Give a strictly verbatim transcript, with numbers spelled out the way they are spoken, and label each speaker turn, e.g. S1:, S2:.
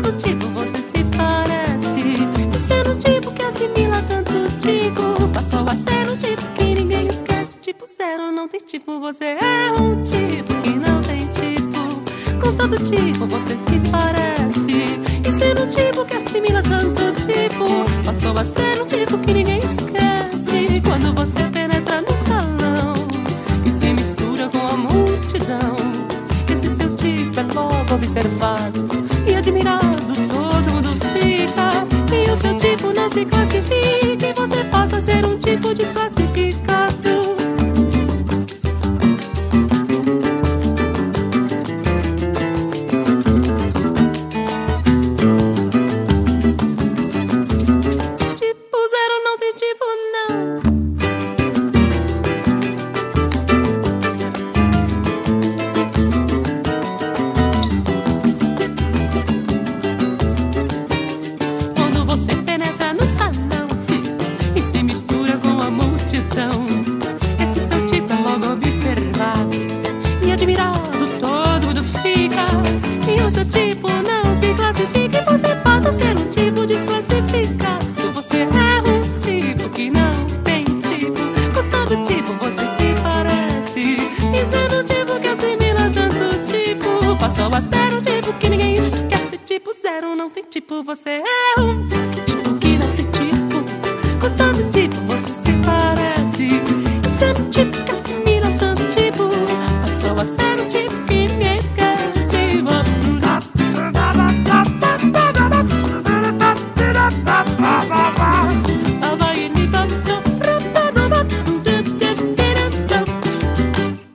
S1: todo tipo você se parece. E sendo um tipo que assimila tanto tipo, passou a ser um tipo que ninguém esquece. Tipo zero não tem tipo, você é um tipo que não tem tipo. Com todo tipo você se parece. E sendo um tipo que assimila tanto tipo, passou a ser um tipo que ninguém esquece. Quando você penetra no salão e se mistura com a multidão, esse seu tipo é logo observado e admirado, todo mundo fica. E o seu tipo não se classifica e você passa a ser um tipo desclassificado. Tipo zero não tem tipo não. Quando você penetra no salão e se mistura com a multidão, esse seu tipo é logo observado e admirado, todo mundo fica. E o seu tipo não se classifica e você passa a ser um tipo desclassificado. Você é um tipo que não tem tipo. Com todo tipo você se parece. E sendo um tipo que assimila tanto tipo, passou a ser um tipo que ninguém esquece. Tipo zero não tem tipo, você é um